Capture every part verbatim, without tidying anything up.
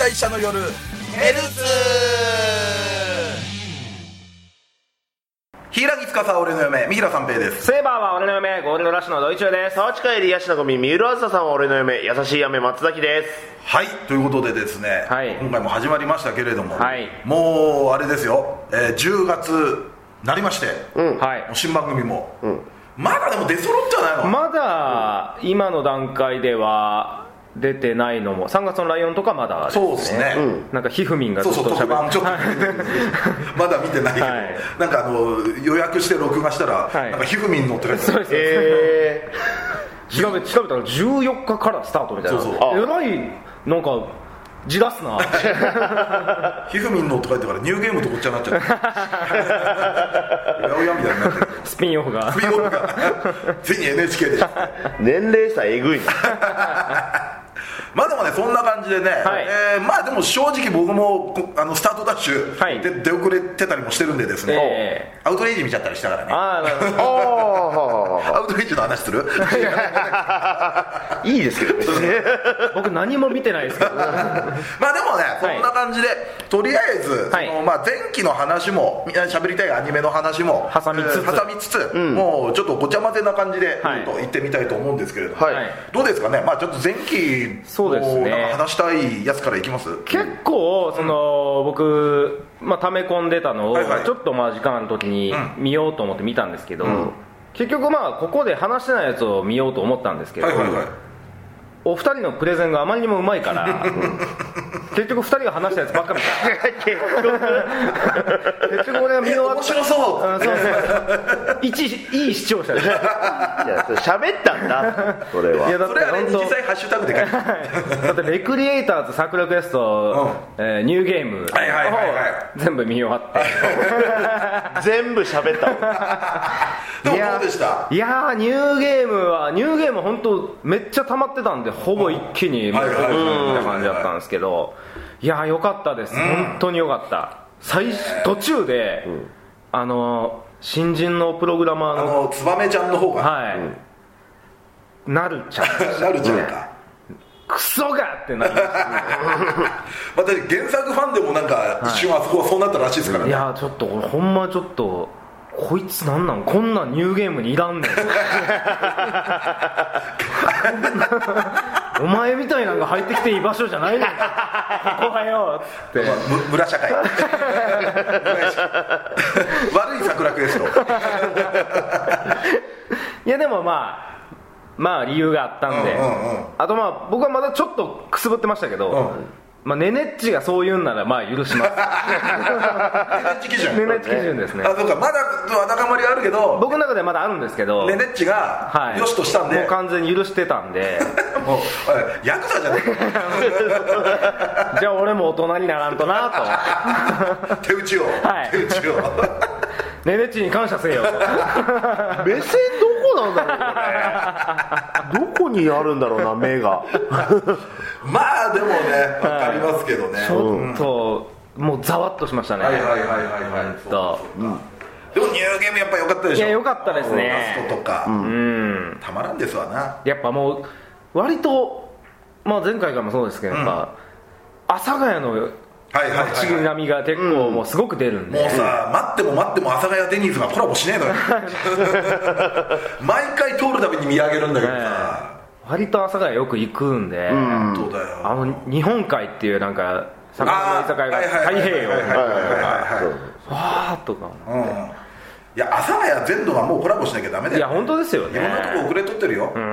会社の夜ヘルツ。柊司俺の嫁三平三平です。 セーバーは俺の嫁ゴールドラッシュのドイチューです。 沢地帰りヤシの組三浦あずささんは俺の嫁優しい嫁松崎です。 はい、ということでですね、はい、今回も始まりましたけれども、はい、もうあれですよ、えー、じゅうがつなりまして、うんはい、もう新番組も、うん、まだでも出揃っちゃないのまだ、うん、今の段階では出てないのもさんがつのライオンとかまだですね。 そうですね、うん、 なんかひふみんがずっとしゃべってまだ見てないけど、はい、なんかあの予約して録画したら、はい、なんかひふみんのって書いてある。そうです、えー、調べ調べたらじゅうよっかからスタートみたいな。そうそうえらいなんか字出すなひふみんのって書いてからニューゲームとこっちゃになっちゃったやおやみたいになってる。 スピンオフがスピンオフがついに エヌエイチケー で年齢差えぐいなまあでもねそんな感じでね、はいえー、まあでも正直僕もあのスタートダッシュ、はい、で出遅れてたりもしてるんでですね、えー、アウトレイジ見ちゃったりしたからね。ああなるほどアウトレイジの話するいいですけどね僕何も見てないですけどまあでもねそんな感じで、はい、とりあえず、はいそのまあ、前期の話もみんな喋りたいアニメの話も挟みつつ、 えー、挟みつつうん、もうちょっとごちゃ混ぜな感じで、はい、行ってみたいと思うんですけれども、はい、どうですかね。まあちょっと前期そうですね、 なんか話したいやつからいきます。 結構その、うん、僕、まあ、溜め込んでたのを、はいはい、ちょっとまあ時間の時に見ようと思って見たんですけど、うん、結局まあここで話してないやつを見ようと思ったんですけど、はいはいはい、お二人のプレゼンがあまりにもうまいから結局二人が話したやつばっかり結局結局俺が見終わった面白そう、 うん、そうそう一いい視聴者です。いや喋ったんだそれは。いやだってそれはね実際ハッシュタグで書いてだってレクリエイターズサクラクエスト、うんえー、ニューゲームを全部見終わって全部喋ったでもどうでした。 いやーニューゲームはニューゲーム本当めっちゃ溜まってたんでほぼ一気に見た感じだったんですけど、いやーよかったです、うん、本当によかった。最途中で、うん、あの新人のプログラマーのあのつばめちゃんの方がはい、うん、なるちゃんなるちゃんかクソがってなりましたまた原作ファンでもなんか一瞬あそこはそうなったらしいですからね。 いやちょっとほんまちょっとこいつなんなんこんなんニューゲームにいらんねんお前みたいなのが入ってきていい場所じゃないねんここはよって、 まあ、村社会悪い桜クエストいやでもまあまあ理由があったんで、うんうんうん、あとまあ僕はまだちょっとくすぶってましたけど、うんまあ、ネネッチがそう言うんならまあ許しますネネッチ基準ネネッチ基準ですね。 あそうかまだわだかまりあるけど僕の中ではまだあるんですけどネネッチが、はい、よしとしたんでもう完全に許してたんでもうヤクザじゃねえかじゃあ俺も大人にならんとなと手打ちを、はい、手打ちをネネッチに感謝せよ目線どこなんだろうこれどこにあるんだろうな目がまあでもね分かりますけどね、はい、 ちょっと、うん、もうざわっとしましたね。 はいはいはいはいはいそうそう、うん、でもニューゲームやっぱ良かったでしょ。 いや良かったですね。 ラストとか、うん、たまらんですわな。 やっぱもう割と、まあ、前回からもそうですけど、やっぱ阿佐ヶ谷の街並みが結構もうすごく出るんで、 もうさ待っても待っても阿佐ヶ谷デニーズがコラボしねえのよ毎回通るたびに見上げるんだけどさ、ね割と阿佐ヶ谷よく行くんで、うん、 そうだよあの日本海っていうなんか魚の居酒屋が太平洋わーっとか、うん、 いや阿佐ヶ谷全土がもうコラボしなきゃダメだよ、ね、 いや本当ですよね。 いろんなとこ遅れとってるよ、うん、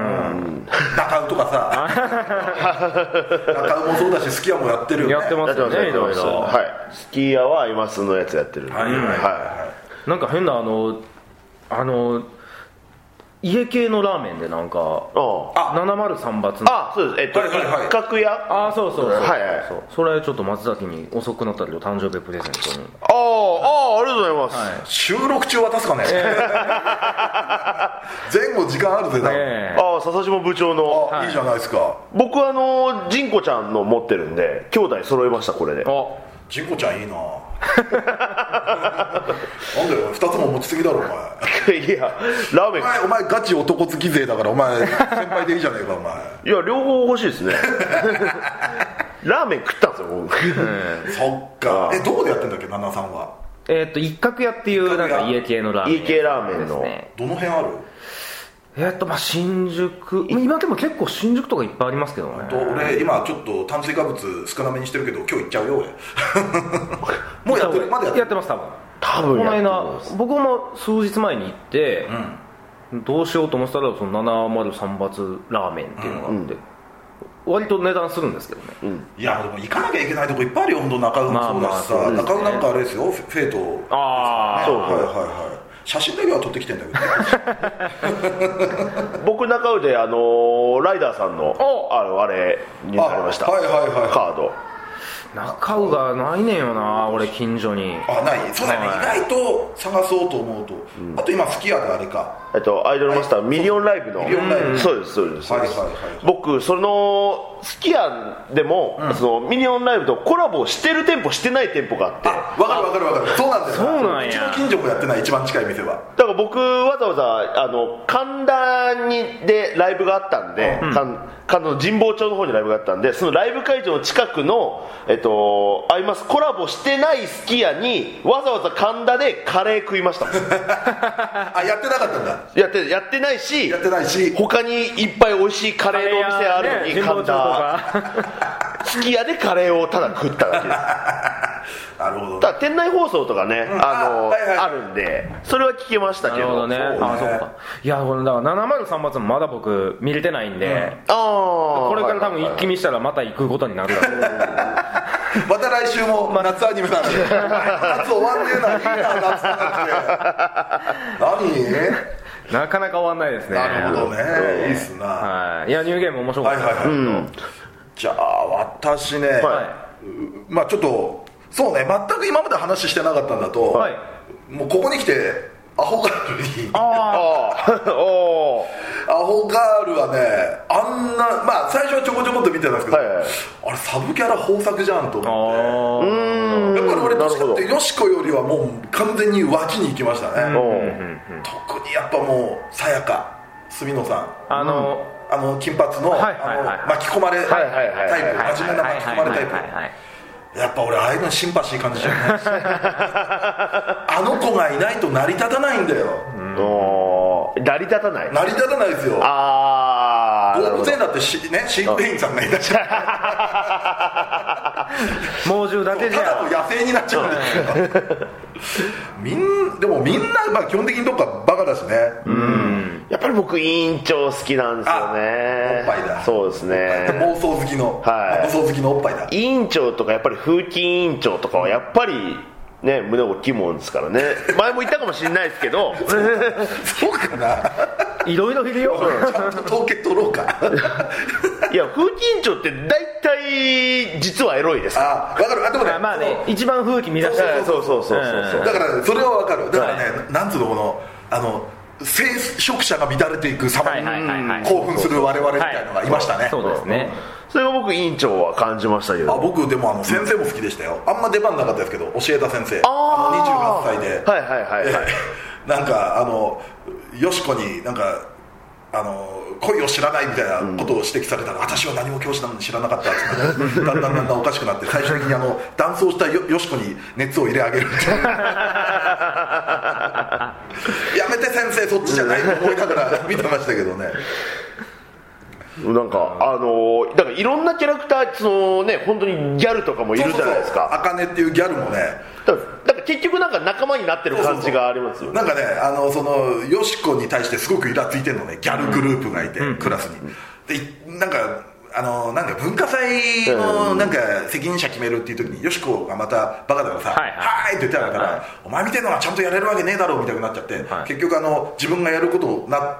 中尾とかさ中尾もそうだしすき家もやってるよね。 やってますよねいろいろ、 はい、すき家はアイマスのやつやってる、はいはいはいはい、なんか変なあのあの家系のラーメンでなんかななまるさんばつのあそうですえっと、はいはいはい、一角屋あそうそうそう、はいはい、そうそれちょっと松崎に遅くなったけど誕生日プレゼントにあああありがとうございます、はい、 収録中渡すかね、えー、前後時間あるぜだ、 えー、ああ笹島部長のあ、はい、いいじゃないですか。 僕あのジンコちゃんの持ってるんで兄弟揃えましたこれで。あジンコちゃんいいななんでふたつも持ちすぎだろお前いやラーメンお前、お前ガチ男好き勢だからお前先輩でいいじゃねえかお前。 いや両方欲しいですねラーメン食ったんですよ僕、うん、 そっか。えどこでやってんだっけナナさんは。 えっと一角屋っていうなんか家系のラーメン、 家系ラーメンのどの辺ある。 えっとまあ新宿、今でも結構新宿とかいっぱいありますけどね。 俺今ちょっと炭水化物少なめにしてるけど今日行っちゃうよ俺もうやってる。まだやってる。 やってます多分。 多分やってます。 この間僕も数日前に行って、うん、どうしようと思ってたらそのななまるさん発ラーメンっていうのがあって、うん、割と値段するんですけどね、うん、 いやでも行かなきゃいけないとこいっぱいあるよ。本当中尾もそうだしさ、まあまあね、中尾なんかあれですよフェイト。 ああ、 そうはいはいはい。写真だけは撮ってきてんだけど、ね、 僕中尾であのー、ライダーさんのあのあれになりました。 はいはいはい、 カード中尾がないねんよな俺近所に。 あない。そうだね、はい、意外と探そうと思うと、うん、あと今好きやであれか、 えっとアイドルマスターミリオンライブの、 ミリオンライブ、 そうですそうです、 はいはいはいはい、 僕そのすき家でも、うん、そのミリオンライブとコラボしてる店舗してない店舗があって。 あ分かる分かる分かる。そうなんだよ。 そうなんや。 うちの近所もやってない一番近い店は。 だから僕わざわざあの神田にでライブがあったんで、うん、神田の神保町の方にライブがあったんで、そのライブ会場の近くのえっとありますコラボしてないすき家にわざわざ神田でカレー食いましたあやってなかったんだ。 やってやってないしやってないし他にいっぱい美味しいカレーのお店あるのに、ね、神田すき家でカレーをただ食っただけですなるほど。 ただ店内放送とかね、うん、あの あ,、はいはい、あるんでそれは聞けましたけど。 なるほどね。 そうね。 あそうか。いやこれだからななまるさん発もまだ僕見れてないんで、うん、 あこれから多分一気見したらまた行くことになるだろうまた来週も夏アニメなんで夏終わんねえないいな夏なんて何なかなか終わんないですね。 なるほどね、いいっすな。 はい。いやニューゲーム面白かった。 はいはいはい、うん、じゃあ私ね、はい、まあちょっとそうね全く今まで話してなかったんだと、はい、もうここに来てアホガールにああおアホガールはねあんなまあ最初はちょこちょこっと見てたんですけど、はいはい、あれサブキャラ豊作じゃんと思って。うんやっぱり俺どっちかってよしこよりはもう完全に脇に行きましたね。特にやっぱもうさやか住野さんあの、うん、あの金髪の、はいはいはいはい、あの巻き込まれタイプ、真面目な巻き込まれタイプ、やっぱ俺ああいうのシンパシー感じちゃうねあの子がいないと成り立たないんだよ。 うん成り立たない成り立たないですよ。 ああ動物園だってし、ね、飼育員さんがいたじゃん猛獣だけじゃただの野生になっちゃうんですよみんでもみんな、まあ、基本的にどっかバカだしね。 うんやっぱり僕委員長好きなんですよね。 おっぱいだ。 そうですね妄想好きの、はい、妄想好きのおっぱいだ。 委員長とかやっぱり風紀委員長とかはやっぱりね胸大きいもんですからね前も言ったかもしれないですけどそうかないろいろいるよちゃんと統計取ろうかいや風紀委員長って大体実はエロいですあ分かる。あでもねまあね一番風紀乱してる。 そうそうそうそうそうだからそれは分かる。だからね、はい、なんつうのこのあの聖職者が乱れていく様に興奮する我々みたいなのがいましたね。 そうですね。 それが僕委員長は感じましたけど。 あ僕でもあの先生も好きでしたよ。あんま出番なかったですけど教えた先生あのにじゅうはっさいではいはいはい、はい、 なんかあのよしこになんかあの恋を知らないみたいなことを指摘されたら、うん、私は何も教師なのに知らなかったってだんだんだんだんおかしくなって最終的にあの男装したよ, よしこに熱を入れ上げるっていうやめて先生そっちじゃないと思いながら見てましたけどね。 なんかあのー、だからいろんなキャラクターそのね本当にギャルとかもいるじゃないですか。 あかねっていうギャルもねだからだから結局なんか仲間になってる感じがありますよね。 なんかねあのそのよしこに対してすごくイラついてるのねギャルグループがいて、うん、クラスにでなんかあのなんか文化祭のなんか責任者決めるっていう時によしこがまたバカだからさ「はいはい」って言ってたから、はい、お前みたいなのはちゃんとやれるわけねえだろうみたいになっちゃって、はい、結局あの自分がやることになって、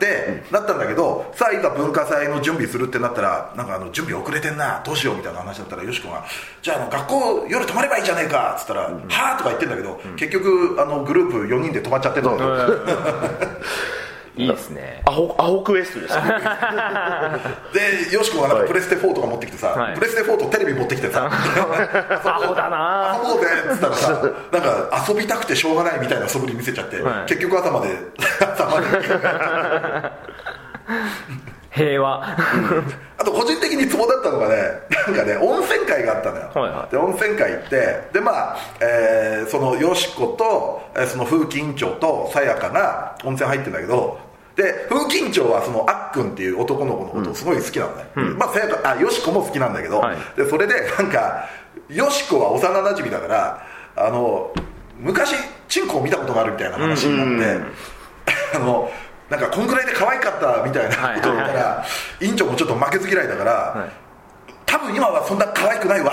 うん、なったんだけどさあいざ文化祭の準備するってなったらなんかあの準備遅れてんなどうしようみたいな話だったらよしこがじゃあ、あの学校夜泊まればいいじゃねえかっつったら、うん、はあとか言ってんだけど、うん、結局あのグループよにんで泊まっちゃってたんだよいいですね。 アホ、アホクエストですでよしこがなんかプレステフォーとか持ってきてさ、はい、プレステフォーとテレビ持ってきてさアホだな遊ぼうぜっつったらさなんか遊びたくてしょうがないみたいな素振り見せちゃって、はい、結局朝まで朝まで平和あと個人的にツボだったのがね、なんかね温泉会があったのよ、はいはい、で温泉会行ってでまあ、えー、そのよしこと、えー、その風紀委員長とさやかが温泉入ってるんだけど、で風紀委員長はそのあっくんっていう男の子のことをすごい好きなのね、うん、まあさやかあよしこも好きなんだけど、はい、でそれでなんかよしこは幼なじみだからあの昔チンコを見たことがあるみたいな話になって、うんうん、あのなんかこんぐらいで可愛かったみたいなことを言ったら、はいはいはい、委員長もちょっと負けず嫌いだから、はい、多分今はそんな可愛くないわ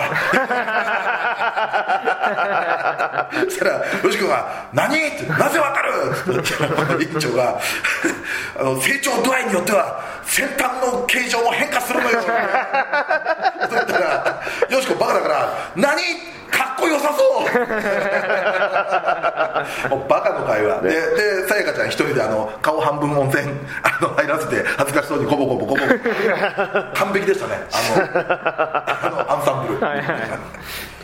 そしたらよし君が何ってなぜわかるって委員長があの成長度合いによっては先端の形状も変化するのよそう言ったらよしこバカだから何かっこよさそうもうバカの会話、ね、でさやかちゃん一人であの顔半分温泉あの入らせて恥ずかしそうにコボコボコボ完璧でしたねあのあのアンサンブル、はいはい、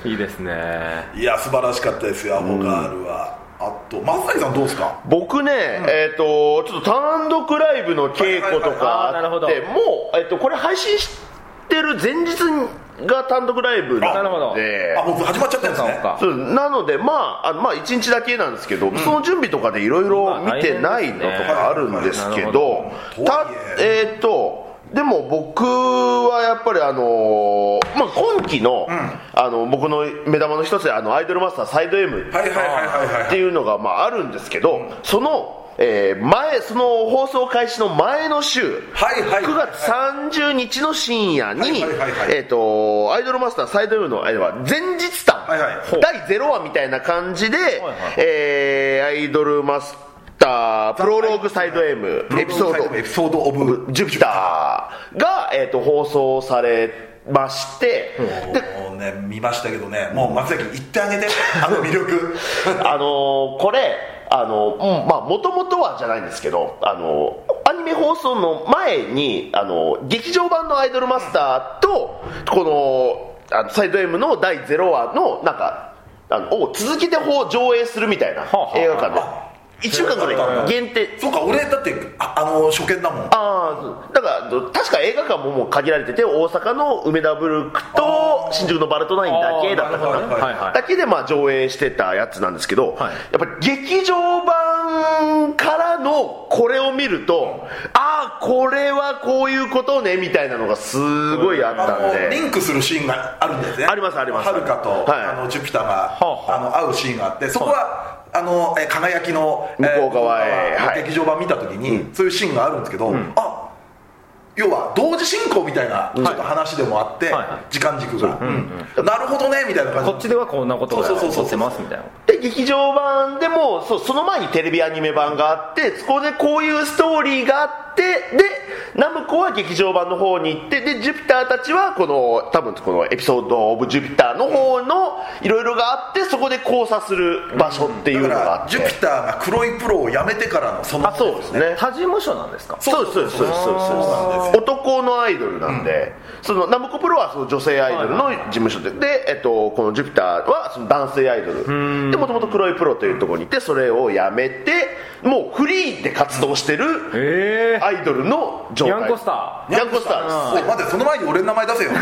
いいですね。 いや素晴らしかったですよアホガールは。あと松崎さんどうですか？ 僕ね、うん、えっ、ー、とちょっと単独ライブの稽古とかあって、もう、えー、とこれ配信してる前日が単独ライブなので、 あ、僕始まっちゃったんですね。 そうなのでまああまあいちにちだけなんですけど、うん、その準備とかでいろいろ見てないのとかあるんですけど、たえっ、ー、とでも僕はやっぱりあのー、まあ今期の、うん、あの僕の目玉の一つであのアイドルマスターサイド M っていうのがまああるんですけど、うん、そのえー、前その放送開始の前の週、はいはいはいはい、くがつさんじゅうにちの深夜に、はいはいはいはい、えーとアイドルマスターサイド M の前日談、はいはい、だいゼロわみたいな感じで、はいはいえー、アイドルマスタープロローグサイド M エピソードエピソードオブジュピターが、えー、と放送されまして、 もうね見ましたけどね、もう松崎言ってあげてあの魅力あのー、これあの、うん、まあ元々はじゃないんですけど、あのアニメ放送の前にあの劇場版のアイドルマスターとこのあのサイド M のだいゼロわのなんかあのを続けて上映するみたいな映画館でいっしゅうかんぐらい限定。 そうか、俺だって あ, あの初見だもん。 ああ、だから確か映画館ももう限られてて、大阪の梅田ブルクと新宿のバルトナインだけだったかな、はいはい、だけでまあ上映してたやつなんですけど、はい、やっぱり劇場版からのこれを見ると、ああこれはこういうことねみたいなのがすごいあったんで、 リンクするシーンがあるんですね。 ありますあります。 はるかと、はい、あのジュピターが、はあ、あの会うシーンがあって、そこはあのえ輝きの向こう側へ、 えー、劇場版見た時に、うん、そういうシーンがあるんですけど、うん、あ要は同時進行みたいなちょっと話でもあって、はい、時間軸が、うんうん、なるほどねみたいな感じ。 こっちではこんなことが起こってますみたいな。 で劇場版でも そ, その前にテレビアニメ版があって、そこでこういうストーリーがあって、でナムコは劇場版の方に行って、でジュピターたちはこの多分このエピソードオブジュピターの方のいろいろがあって、そこで交差する場所っていうのがあって、 ジュピターが黒いプロを辞めてからのその、 あそうですね、 他事務所なんですか？ そうですそうですそうですそうです。男のアイドルなんで、うん、そのナムコプロはその女性アイドルの事務所で、はいはい、で、えっと、このジュピターはその男性アイドルで、もともと黒いプロというところにいて、それを辞めてもうフリーで活動してるアイドルの状態。 ニャンコスターニャンコスターです。 待って、その前に俺の名前出せよ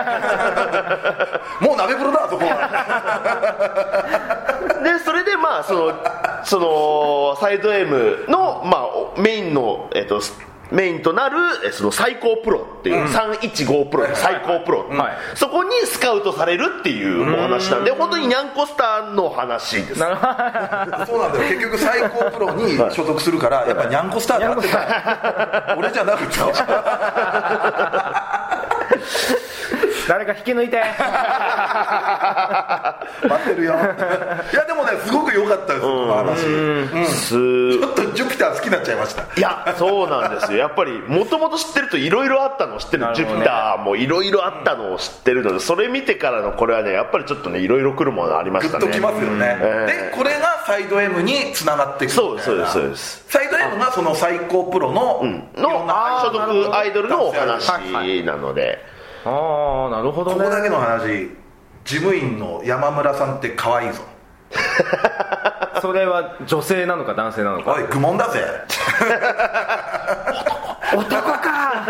もう鍋プロだそこはでそれでまあそのそのサイド M の、まあ、メインの、えっとメインとなるその最高プロっていう、うん、さんいちごプロの最高プロ、はい、そこにスカウトされるっていうお話なんで、本当にニャンコスターの話です。そうなんだよ、結局最高プロに所属するからやっぱニャンコスターになってた俺じゃなくて誰か引き抜いて待ってるよいやでもねすごく良かったです、この話、うん、ちょっとジュピター好きになっちゃいました。 いやそうなんですよ、やっぱりもともと知ってるといろいろあったのを知ってる、ジュピターもいろいろあったのを知ってるので、それ見てからのこれはねやっぱりちょっとねいろいろ来るものありましたね。 グッときますよね、えー、でこれがサイド M につながっていくみたいな。 そうですそうですサイド M がその最高プロの、うん、 の所属アイドルのお話なので、 ああなるほどね。 ここだけの話、事務員の山村さんって可愛いぞそれは女性なのか男性なのか。 おい愚問だぜ男か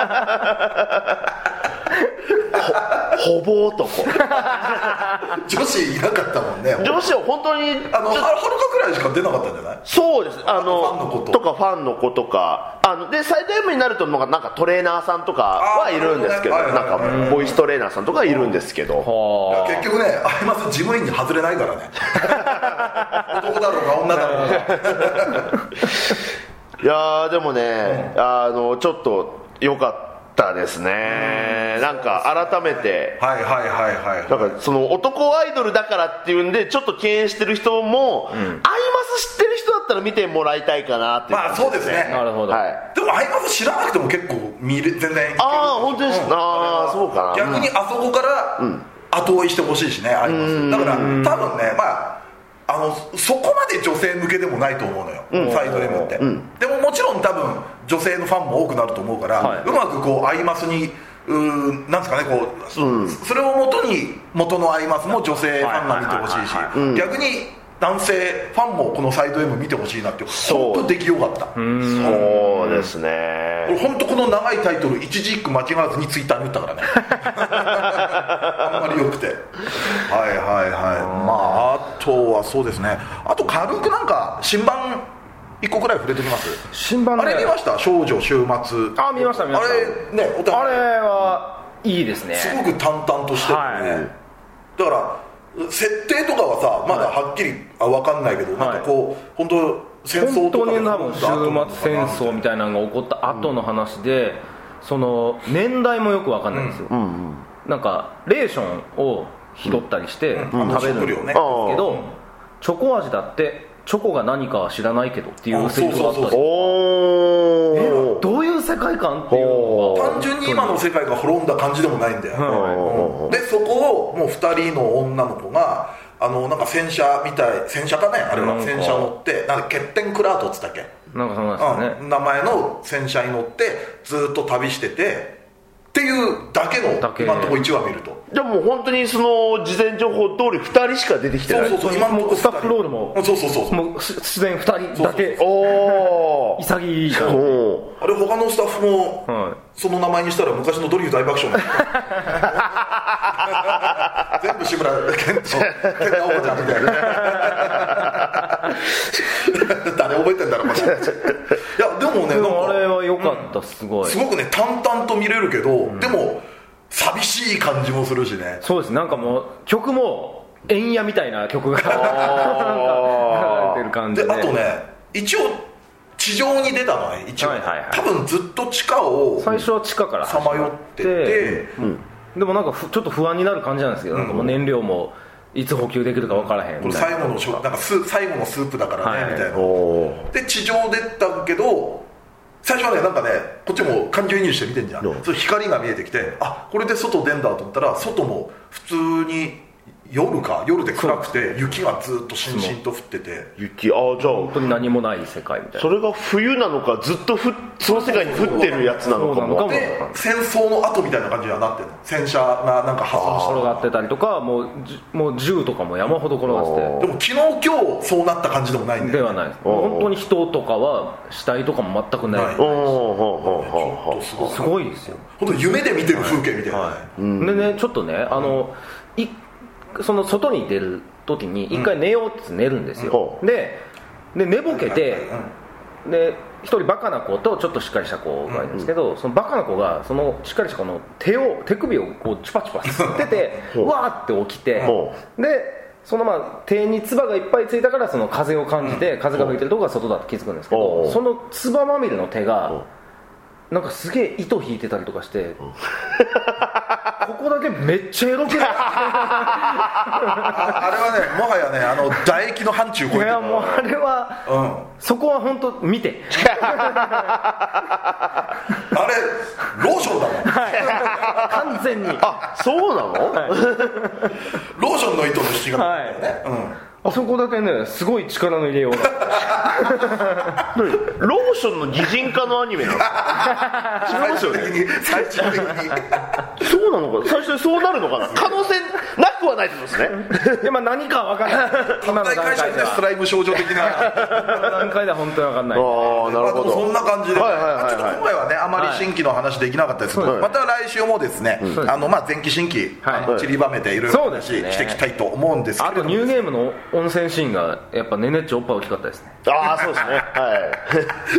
ほ, ほぼ男女子いなかったもんね。 女子は本当にあのはるかくらいしか出なかったんじゃない？ そうです。あのファンの子 と, とかファンの子とかあのでサイド M になるとなんかトレーナーさんとかはいるんですけど、なんかボイストレーナーさんとかいるんですけど、 結局ねアイマス事務員に外れないからね男だろうが女だろうがいやでもね、うん、あのちょっと良かったですね。なんか改めてはいはいはいはい、 なんかその男アイドルだからっていうんでちょっと敬遠してる人も、うん、アイマス知ってる人だったら見てもらいたいかなっていう、 まあそうですね。 なるほど、 はい、でもアイマス知らなくても結構見れ全然いける。 ああ本当です、うん、ああそうかな。 逆にあそこから後追いしてほしいしね、アイマスだから多分ね、まああのそこまで女性向けでもないと思うのよ、うん、サイド M って、うん、でももちろん多分女性のファンも多くなると思うから、はい、うまくこうアイマスにうーんなんですかねこう、うん、それを元に元のアイマスも女性ファンが見てほしいし、逆に男性ファンもこのサイド M 見てほしいなって本当出来よかった。 うんそうですね。 本当この長いタイトル一字一句間違わずにツイッターに打ったからねあんまりよくてはいはいはい。まああとはそうですね、あと軽くなんか新版いっこくらい触れてきます。 新版、ね、 あれ見ました？少女週末。 あ見ました見ました。 あれねお互いあれはいいですね。 すごく淡々としてるね、はい、だから設定とかはさまだはっきり分かんないけど、はい、なんかこう本当戦争とか本当に多分終末戦争みたいなのが起こった後の話で、うん、その年代もよく分かんないんですよ、うんうん、なんかレーションを拾ったりして食べるんですけど、うん、チョコ味だってチョコが何かは知らないけどっていうセリフがあったり、えどういう世界観っていうのが単純に今の世界が滅んだ感じでもないんだよ、はい、でそこをもうふたりの女の子があのなんか戦車みたい戦車かねあれは戦車乗ってなんかケッテンクラートっつったっけなんかそうなんですよね、 うん、名前の戦車に乗ってずっと旅しててっていうだけの今のところいちわ見ると、 じゃあもう本当にその事前情報通りふたりしか出てきてない。 そうそうそう、今のところスタッフロールもそうそうそうそうもう出演ふたりだけ。 おお潔いじゃん。 あれ他のスタッフも、はい、その名前にしたら昔のドリフ大爆笑全部志村けんとけんなおばちゃんみたいな誰覚えてんだろういやでもねでもあれは良かった、うん、すごいすごくね淡々と見れるけど、うん、でも寂しい感じもするしね。 そうですなんかもう曲も円屋みたいな曲が流れてる感じ で, であとね一応地上に出たのね一応、はいはいはい、多分ずっと地下を最初は地下からさまよってて、 うんうん、でもなんかちょっと不安になる感じなんですけど、うん、なんかもう燃料もいつ補給できるか分からへんみたいな、 これ最後のなんかス最後のスープだからね、はい、みたいなで地上出たけど最初はねなんかねこっちも感情移入して見てんじゃん、うん、それ光が見えてきてあこれで外出んだと思ったら外も普通に夜か夜で暗くて雪がずっとしんしんと降ってて雪ああじゃあ本当に何もない世界みたいな。 それが冬なのかずっとふその世界に降ってるやつなのかも。 で戦争の後みたいな感じにはなってるの。戦車がなんか破損して転がってたりとかもうもう銃とかも山ほど転がっててでも昨日今日そうなった感じでもないんだよ、ね、 ではないです。本当に人とかは死体とかも全くないない、 おーすごいすごいですよ本当に夢で見てる風景みたいな、はいはいうん、でねちょっとねあのいその外に出る時に一回寝ようって寝るんですよ、うん、で, で寝ぼけて、うん、で一人バカな子とちょっとしっかりした子がいるんですけど、うん、そのバカな子がそのしっかりした子の手を手首をこうチュパチュパ吸っててうわーって起きてでそのまあ手に唾がいっぱいついたからその風を感じて風が吹いてるとこが外だと気づくんですけどその唾まみれの手がなんかすげえ糸引いてたりとかしてここだけめっちゃエロくないあれはねもはやねあの唾液の範疇超えてる。 いやもうあれは、うん、そこは本当見てあれローションだもん、 はい、完全にあそうなの、はい、 ローションの糸の引き方だよね、はいうんあそこだけねすごい力の入れようがローションの擬人化のアニメなの違いますよね最終的にそうなのか最初にそうなるのかな可能性なくはないってことですね。 いや、まあ何かは分からない。 今の段階でスライム症状的な段階では本当に分かんない。 ああ、なるほど。 そんな感じで、ちょっと今回はね、あまり新規の話できなかったですけど、また来週もですね、あのまあ前期新規散りばめていろいろ話していきたいと思うんですけど、 あとニューゲームの温泉シーンがやっぱねねっちおっぱい大きかったですね。 ああ、そうですね。はい。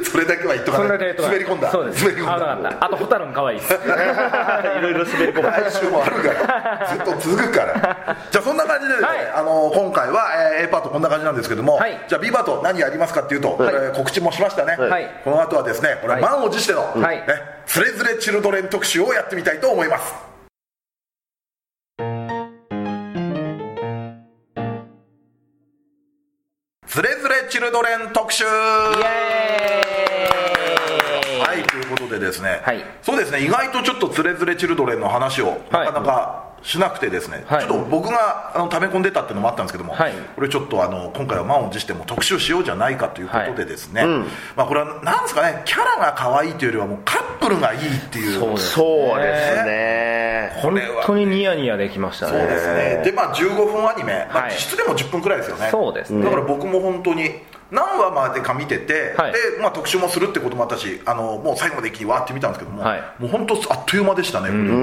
それだけは言っとかない。滑り込んだ。 そうです。 滑り込んだ。あとホタルも可愛いです。 いろいろ滑り込む。 来週もあるからずっと続くから。じゃあそんな感じでですね、あの今回は A パートこんな感じなんですけども、じゃあ B パート何やりますかっていうと、告知もしましたね。この後はですね、これは満を持してのね、つれづれチルドレン特集をやってみたいと思います。つれづれチルドレン特集。イエーイ。はい、ということでですね、はい、そうですね、意外とちょっとつれづれチルドレンの話をなかなかしなくてですね、はい、ちょっと僕があの溜め込んでたっていうのもあったんですけども、はい、これちょっとあの今回は満を持しても特集しようじゃないかということでですね、はい、うん、まあ、これはなんですかね、キャラが可愛いというよりはもうカップルがいいっていう。 そうですね、そうですね、 本当にニヤニヤできましたね。 そうですね。で、まあじゅうごふんアニメ、まあ、実質でもじゅっぷんくらいですよね。 そうですね。 だから僕も本当に何話までか見てて、はい、で、まあ、特集もするってこともあったし、あのもう最後まで一気にわーって見たんですけども、はい、もう本当あっという間でしたね。うん、うん、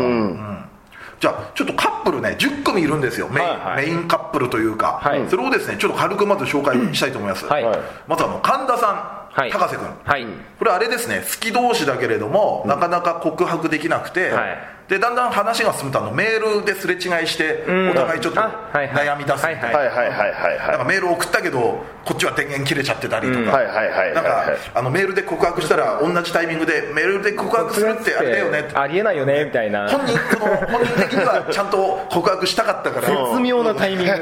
じゃあちょっとカップルねじゅっくみいるんですよ、メイン、はいはい、メインカップルというか、はい、それをですねちょっと軽くまず紹介したいと思います、はい、まずあの神田さん、はい、高瀬君、はい、これあれですね、好き同士だけれども、うん、なかなか告白できなくて、はい、でだんだん話が進むとあのメールですれ違いしてお互いちょっと悩み出すみたいな、なんかメール送ったけどこっちは電源切れちゃってたりとか、なんかあのメールで告白したら同じタイミングでメールで告白するってあれだよねって、 ありえないよねみたいな、 本人この本人的にはちゃんと告白したかったから絶妙なタイミングでそう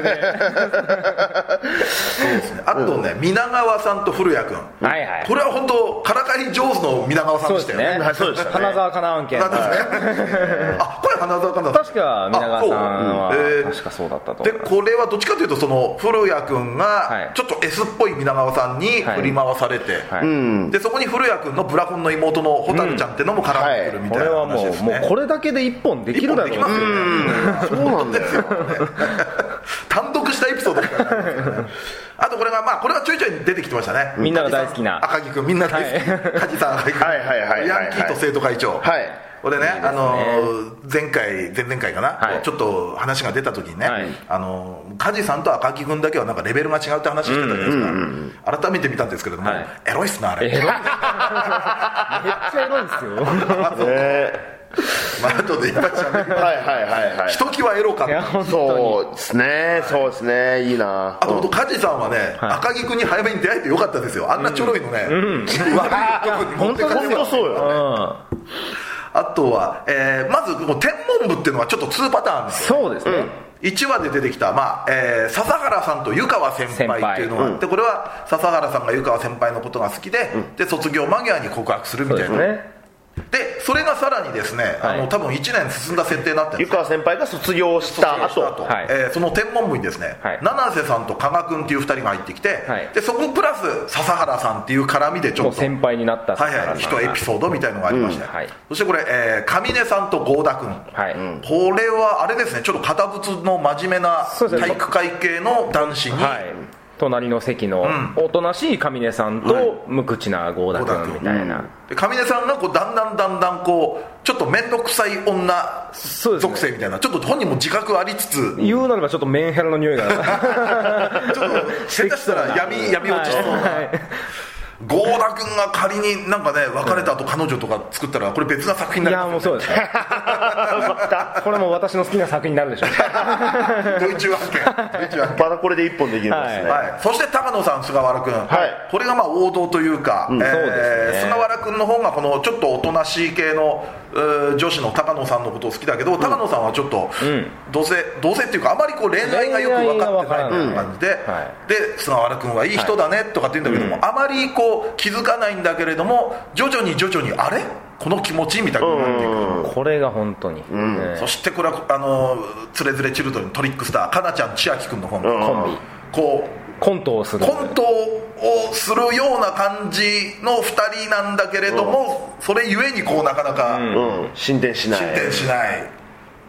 ですね。あとね、皆川さんと古谷君、はいはい、これは本当からかい上手の皆川さんでしたよね。 そうですね、花澤香菜案件、 あ、これ花澤香菜確か皆川さんは、えー、確かそうだったと思います。 でこれはどっちかというとその古谷君がちょっと S っぽい皆川さんに振り回されて、はいはい、でそこに古谷君のブラコンの妹の蛍ちゃんっていうのも絡んでくるみたいな話ですね、 うんはい、これはもう、もうこれだけで一本できるだろう。 一本できますよね。そうなんですよ単独したエピソードだからねあとこれがまあこれはちょいちょい出てきてましたね。 みんなが大好きな赤木君、みんな大好き、はい、梶さん赤木君、はいはいはいはい、ヤンキーと生徒会長、はい、これね、あの前回前々回かな、はい、ちょっと話が出た時にね、はい、あの梶さんと赤木君だけはなんかレベルが違うって話してたじゃないですか、うんうんうん、改めて見たんですけれども、はい、エロいっすなあれ。エロいめっちゃエロいですよえーまあ後でいっぱいしゃべる。はいはいはいはい。ひときわエロかった。 そうですね、そうですね、いいな。 あと梶さんはね、はい、赤木君に早めに出会えてよかったですよ。あんなちょろいのね、うんうん、悪いとこに持ってかれてそうよね。あとは、えー、まずこの天文部っていうのはちょっとにパターンですよ、ね、そうですね、うん、いちわで出てきた、まあえー、笹原さんと湯川先輩っていうのがあって、うん、これは笹原さんが湯川先輩のことが好きで、うん、で卒業間際に告白するみたいな。そうですね。でそれがさらにですね、はい、あの多分いちねん進んだ設定になってるんです。 湯川先輩が卒業した後、 はい、えー、その天文部にですね、はい、七瀬さんと加賀君っていうふたりが入ってきて、はい、でそこプラス笹原さんっていう絡みでちょっと先輩になったはいはい一エピソードみたいのがありまして、うん、はい、そしてこれ、えー、上根さんと合田君、はい、うん、これはあれですね、ちょっと堅物の真面目な体育会系の男子に、はい、 隣の席のおとなしい上根さんと無口な合田君みたいな、 うん、上根さんがこうだんだんだんだんこうちょっと面倒くさい女属性みたいな、ちょっと本人も自覚ありつつ、 言うなればちょっとメンヘラの匂いがちょっと下手したら闇闇落ちしそうな、はいはい、合田君が仮になんかね別れた後彼女とか作ったらこれ別な作品になる。 いやもうそうですねこれも私の好きな作品になるでしょうドイツ案件まだこれで一本できるんですね、はいはい、そして高野さん菅原君、はい、これがまあ王道というか、うん、えー、そうですね、菅原君の方がこのちょっとおとなしい系の女子の高野さんのことを好きだけど、うん、高野さんはちょっと同性、うん、同性っていうかあまりこう恋愛がよく分かってないみたいな感じで、うん、はい、で菅原君はいい人だねとかって言うんだけども、はい、あまりこう気づかないんだけれども徐々に徐々にあれこの気持ちみたいになっていく、 うん、これが本当に、うん、 そしてこれはあのつれづれチルドレントリックスターかなちゃん千秋君のコンビ、うん、こうコントをするコントをするような感じのふたりなんだけれども、うん、それゆえにこうなかなか、 うんうん、進展しない進展しない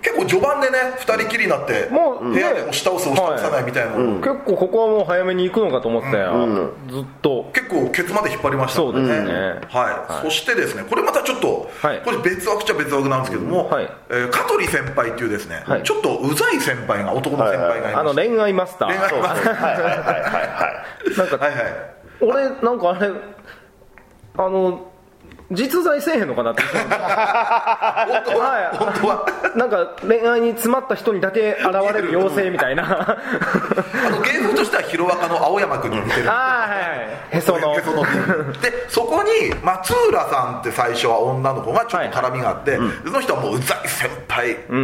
結構序盤でねふたりきりになってもう部屋で押し倒す押し倒さないみたいな、はいうん、 結構ここはもう早めに行くのかと思ってたよ、うん、ずっと結構ケツまで引っ張りましたね。 そうですね、 はいはい、そしてですねこれまたちょっと、はい、これ別枠っちゃ別枠なんですけども、はいえー、香取先輩っていうですね、はい、ちょっとうざい先輩が男の先輩がいました、 あの恋愛マスター恋愛マスターはいはいはいはいなんか、はいはい、俺なんかあれあの実在せえへんのかなって本当は、はい、本当はなんか恋愛に詰まった人にだけ現れる妖精みたいなあの芸風としてはヒロアカの青山君に似てるあ、はいはい、へそのへそのでそこに松浦さんって最初は女の子がちょっと絡みがあって、はいはい、その人はもううざい先輩、うんうん、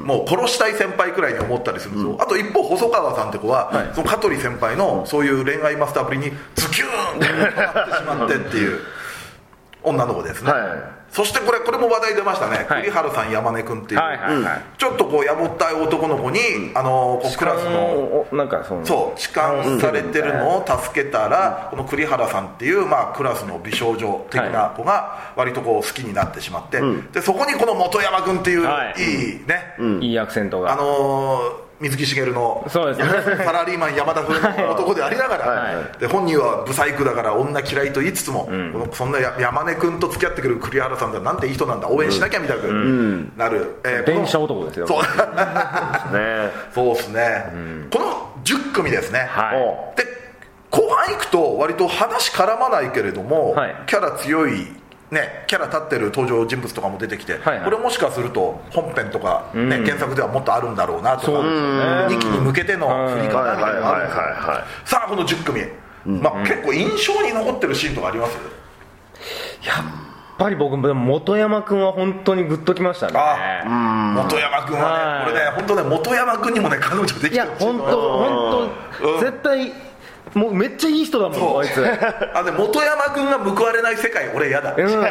もう殺したい先輩くらいに思ったりするんですよ、うん、あと一方細川さんって子は、はい、その香取先輩のそういう恋愛マスターぶりにズキューンってなってしまってっていう女の子ですね、はい、そしてこれこれも話題出ましたね、はい、栗原さん山根君っていう、はいはいはい、ちょっとこうやぼったい男の子に、うん、あのこうクラスのなんかそのそう痴漢されてるのを助けたら、うん、この栗原さんっていう、まあ、クラスの美少女的な子が割とこう好きになってしまって、はい、でそこにこの本山君っていう、はい、いいね、 うん、いいアクセントがあのー水木しげるのそうです、ね、 サラリーマン山田風の男でありながら、はい、で本人はブサイクだから女嫌いと言いつつも、うん、そんな山根君と付き合ってくる栗原さんだなんていい人なんだ応援しなきゃみたいになる、うんえー、電車男ですよそうそうですね、うん、このじゅっくみですね、はい、で後半いくと割と話絡まないけれども、はい、キャラ強いね、キャラ立ってる登場人物とかも出てきて、はいはい、これもしかすると本編とか、ねうん、原作ではもっとあるんだろうなとか、にきに向けての振り方みたいなのがあるんですよ。さあこのじゅっくみ、うんまあ、結構印象に残ってるシーンとかあります？ やっぱり僕本山君は本当にグッときましたね。 あうん本山君はね、これね本当ね本山君にもね彼女できてる。 いや本当本当絶対もうめっちゃいい人だもんあいつあで本山君が報われない世界俺嫌だ、うん、絶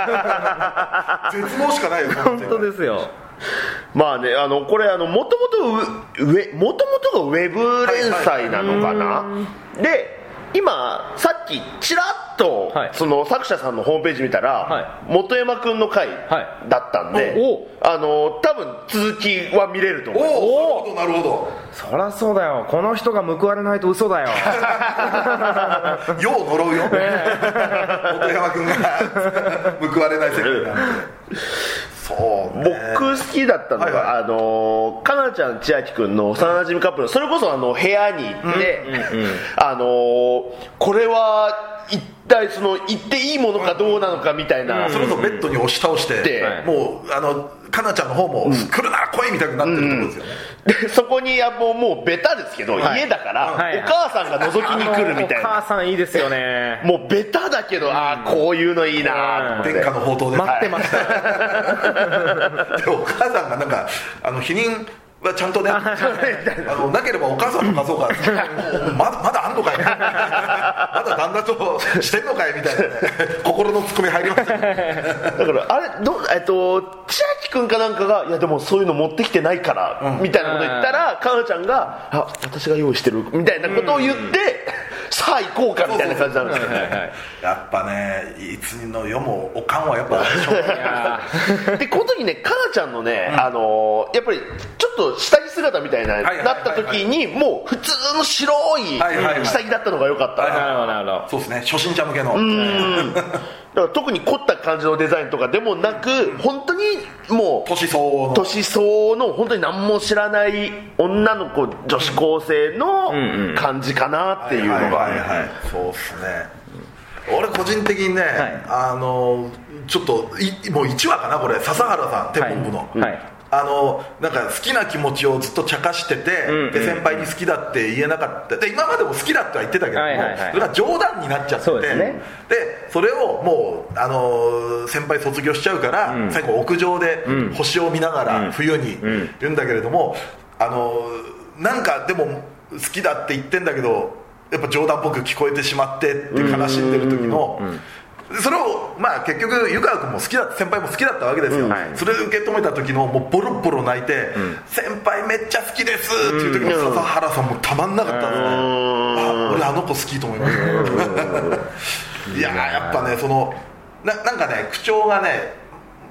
望しかないよ本当ですよ。 まあねあのこれあのもともともともとがウェブ連載なのかな、はいはい、で今さっきちらっと、はい、その作者さんのホームページ見たら、はい、本山くんの回だったんで、はい、あの多分続きは見れると思う。 おおなるほどそりゃそうだよこの人が報われないと嘘だよよう呪うよ、ね、本山くんが報われない世界なんてそうね、 僕好きだったのが、はいはい、あのかなちゃん千秋君の幼馴染カップルそれこそあの部屋に行って、うんうんうん、あのこれは一体その言っていいものかどうなのかみたいな、 うん、それこそベッドに押し倒して、はい、もうあのかなちゃんの方も、うん、来るなら来いみたいになってるところですよね、 うん、でそこにもうもうベタですけど、はい、家だから、はい、お母さんが覗きに来るみたいな、 お母さんいいですよねもうベタだけど、うん、ああこういうのいいな天下の宝刀で待ってました、 はい、でお母さんがなんかあの否認はちゃんとねあのなければお母さんとかそうかまだまだあんのかいまだ旦那としてんのかいみたいな、ね、心のツッコミ入りました、ね、 だからあれどえっと千秋君かなんかがいやでもそういうの持ってきてないから、うん、みたいなこと言ったらかなちゃんがあ私が用意してるみたいなことを言って、うん、さあ行こうかみたいな感じなんですよね。 やっぱねいつの世もおかんはやっぱでこの時ねかなちゃんのね、うん、あのやっぱりちょっと下着姿みたいななった時にもう普通の白い下着だったのが良かったな。そうですね初心者向けのうんだから特に凝った感じのデザインとかでもなく、うん、本当にもう年相応の年相応の本当に何も知らない女の子女子高生の感じかなっていうのがそうですね。俺個人的にね、はい、あのちょっといもういちわかなこれ笹原さん天本部の、はいはいあのなんか好きな気持ちをずっと茶化してて、うんうん、で先輩に好きだって言えなかったで今までも好きだっては言ってたけども、はいはいはい、それが冗談になっちゃってそ で,、ね、でそれをもうあの先輩卒業しちゃうから、うん、最後屋上で星を見ながら冬に言うんだけれども、うん、あのなんかでも好きだって言ってんだけどやっぱ冗談っぽく聞こえてしまってって悲しんでる時の、うんうんうんそれをまあ結局湯川君も好きだ先輩も好きだったわけですよ、うんはい、それを受け止めた時のもうボロボロ泣いて、うん、先輩めっちゃ好きですっていう時の笹原さんもたまんなかったんですね、うん、あ俺あの子好きと思いましたいややっぱねその な, なんかね口調がね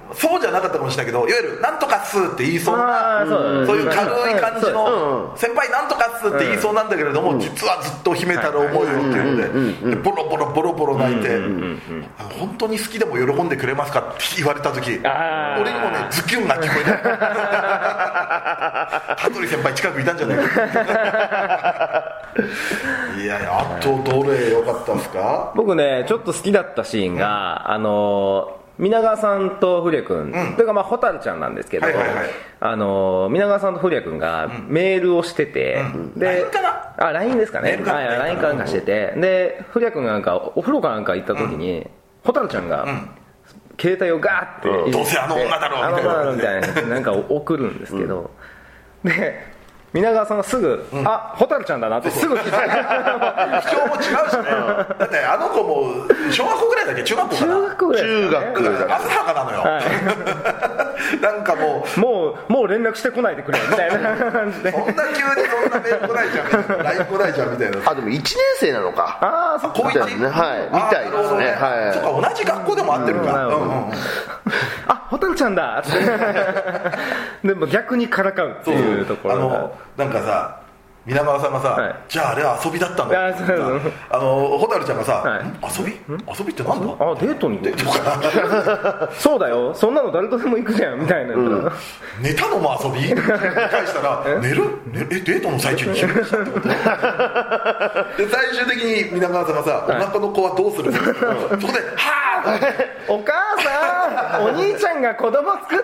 そうじゃなかったかもしれないけど、いわゆるなんとかっすって言いそうな、そういう軽い感じの、先輩なんとかっすって言いそうなんだけれども、実はずっと秘めたる思いをっていうので、ボロボロボロボロ泣いて、本当に好きでも喜んでくれますかって言われた時、俺にもねズキュンが聞こえた。羽鳥先輩近くいたんじゃないか。いやいや、あとどれ良かったですか？ 僕ねちょっと好きだったシーンが、あの皆川さんと古谷君、うん、というかまあ蛍ちゃんなんですけど、はいはいはい、あの皆川さんと古谷君がメールをしてて、うん、で ライン かなあ ライン ですかね、はい、ライン かなんかしてて、で古谷君がなんかお風呂かなんか行った時に、うん、蛍ちゃんが、うん、携帯をガーって、 うん、どうせあの女だろうみたいな、 あの女だろうみたいななんか送るんですけど、うん、で皆川さんがすぐ、うん、あ、蛍ちゃんだなってすぐ気づいた。 主張も違うしね。だってあの子も小学校ぐらいだっけ、中学校かな。 中学校ぐらい、ね、 中学ぐらい。 浅はかなのよ。はい、なんかもうもうもう連絡してこないでくれみたいな感じで。 そんな急にそんなメール来ないじゃんみたいな、ライン来ないじゃんみたいな。 あ、でもいちねん生なのか。 ああ、そう高一ね、 はい、みたいですね。はい。 そっか、同じ学校でも会ってるから。うんうん。 あ、蛍ちゃんだって。でも逆にからかうっていうところ。 あのなんかさ。皆川さんがさ、はい、じゃああれは遊びだったんだって、あの蛍ちゃんがさ、はい、遊び遊びってなんだ、 あ、デートにデートかそうだよ、そんなの誰とでも行くじゃんみたいな、うん、 寝たのも遊びって返したら寝るえデートの最中に昼寝したってことで最終的に皆川さんがさ、はい、お腹の子はどうするんですかそこではぁお母さんお兄ちゃんが子供作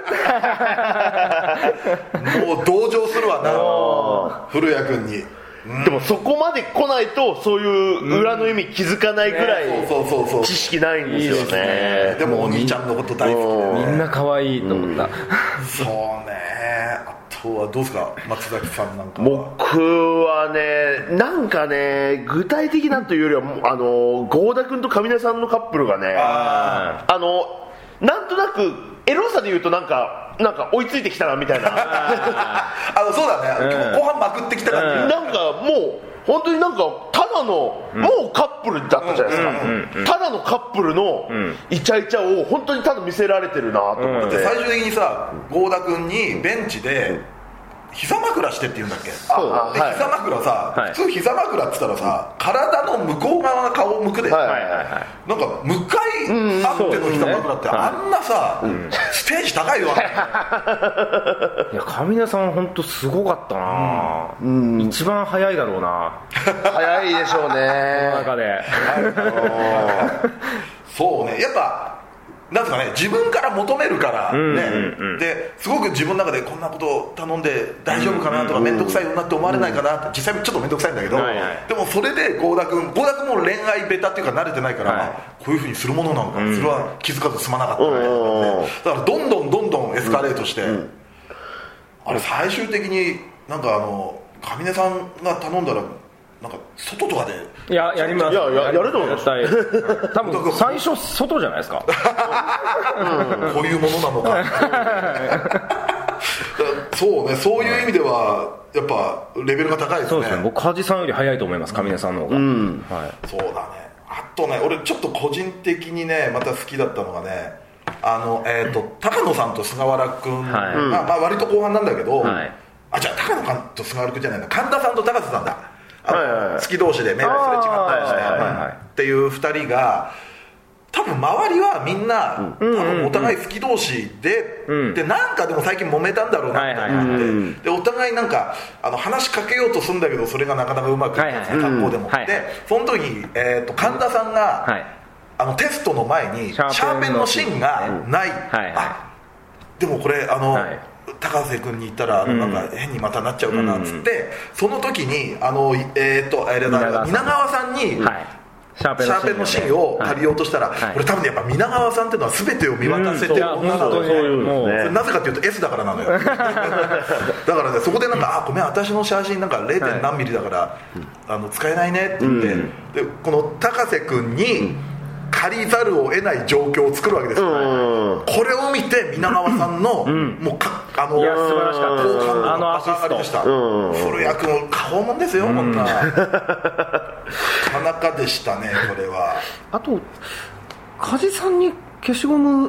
ったもう同情するわな古谷君に。 うん、でもそこまで来ないとそういう裏の意味気づかないぐらい知識ないんですよね。 でもお兄ちゃんのこと大好きでみんな可愛いと思った、うん、 そうね。あとはどうですか松崎さんなんかは。 僕はねなんかね具体的なというよりはあの郷田君と上根さんのカップルがね あ, あのなんとなくエロさで言うとなんかなんか追いついてきたなみたいなあのそうだね、うん、後半まくってきた感じ、 うん、なんかもう本当になんかただの、うん、もうカップルだったじゃないですか、うんうんうん、ただのカップルのイチャイチャを本当にただ見せられてるなと思って、 うん、最終的にさ郷田君にベンチで膝枕してって言うんだっけ。そうで、はい、膝枕さ、はい、普通膝枕って言ったらさ体の向こう側の顔を向くで、はいはいはい、なんか向かい合っての膝枕って、うん、あんなさ、うん、ステージ高いよいや上根さん本当すごかったな、うん、一番早いだろうな早いでしょうねこの中で、 そうね、やっぱなんですかね、自分から求めるからね、うんうんうん、ですごく自分の中でこんなことを頼んで大丈夫かなとか面倒くさい女って思われないかなって、実際ちょっと面倒くさいんだけど、はいはい、でもそれで郷田君郷田君も恋愛ベタっていうか慣れてないから、はい、こういう風にするものなのか、うん、それは気づかずすまなかったみたいなので、だからどんどんどんどんエスカレートして、うんうん、あれ最終的になんかあの上根さんが頼んだらなんか外とかでいややります。 いやややると思います多分最初外じゃないですかうん、こういうものなのかそうね、そういう意味ではやっぱレベルが高いですね。 そうですね、僕梶さんより早いと思います、上根さんの方が、うんはい、そうだね。あとね、俺ちょっと個人的にねまた好きだったのがね、あの、えー、と高野さんと菅原君、はいまあ、まあ割と後半なんだけど、はい、あじゃあ高野さんと菅原君じゃないな、神田さんと高瀬さんだ、あの、はいはいはい、好き同士で目がすれ違ったりして、はいはいはい、っていうふたりが多分周りはみんな、うん、多分お互い好き同士で、うん、でなんかでも最近揉めたんだろうなみたいなのがあって、うん、でお互いなんかあの話しかけようとするんだけどそれがなかなかうまくいかない、はいはい、学校でも、うん、でその時に、えー、と神田さんが、はい、あのテストの前にシャーペンの芯がない、はいはい、あでもこれあの、はい高瀬君に言ったらなんか変にまたなっちゃうかなっつって、うん、その時にあの、えー、と皆川さんに、はい、シャーペンの芯を借りようとしたら、はい、これ多分ねやっぱ皆川さんっていうのは全てを見渡せてる女なので、なぜかというと S だからなのよだからねそこでなんかあごめん私の写真なんか ゼロ. 何ミリだから、はい、あの使えないねって言って、うん、でこの高瀬君に、うん借りざるを得ない状況を作るわけですよ、うん、これを見て皆川さんの、うん、もうかあのいや素晴らしかったですあのアシストでした、うん、古谷君顔もんですよ、うん、こんななかなかでしたねこれは。 あと梶さんに消しゴム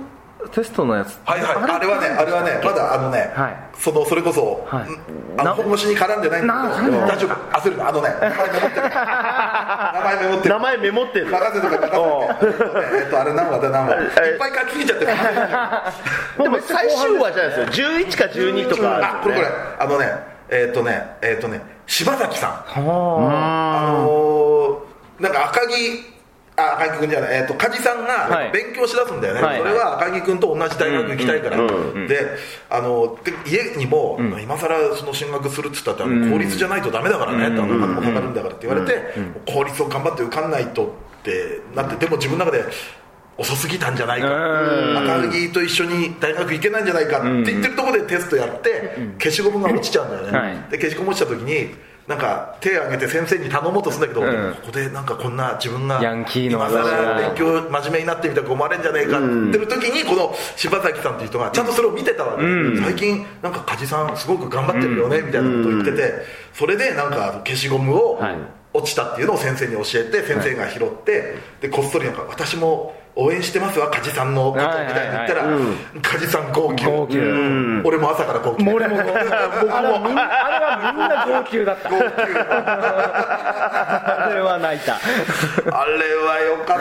テストのやつ、 はいはい、あれはね、あれはね、まだあのね、はい、そのそれこそ、はい、あの本腰に絡んでないんだけど、大丈夫、焦るの、あのね、名前メモってる、名前メモってる、 名前メモってる、 任せとか任せとか、えっとあれ何話だ何話、いっぱい書きすぎちゃってる。 でも最終話じゃないですよ、じゅういちかじゅうにとか、 あ、これこれ、あのね、えっとね、えっとね、柴崎さん、あのなんか赤木あ赤木君じゃない、えー、と梶さんが勉強しだすんだよね、はい、それは赤木君と同じ大学行きたいから、うんうん、であので家にも、うん、今更その進学するって言ったって、うん、公立じゃないとダメだからね、うん、ってお金もかかるんだからって言われて、うん、公立を頑張って受かんないとってなって、でも自分の中で遅すぎたんじゃないか、赤木と一緒に大学行けないんじゃないかって言ってるところでテストやって消しゴムが落ちちゃうんだよね、はい、で消しゴム落ちた時になんか手を挙げて先生に頼もうとするんだけど、うん、ここでなんかこんな自分が今更勉強真面目になってみたら思われるんじゃないかって言ってる時に、この柴崎さんっていう人がちゃんとそれを見てたわけ、うん、最近なんか梶さんすごく頑張ってるよねみたいなことを言ってて、それでなんか消しゴムを落ちたっていうのを先生に教えて、先生が拾って、でこっそりなんか私も応援してますわ梶さんのことみたいに言ったら、梶さん号泣、俺も朝から号泣、 俺も僕もあれはみんな号泣だった、号泣あれは泣いた、 あれはよか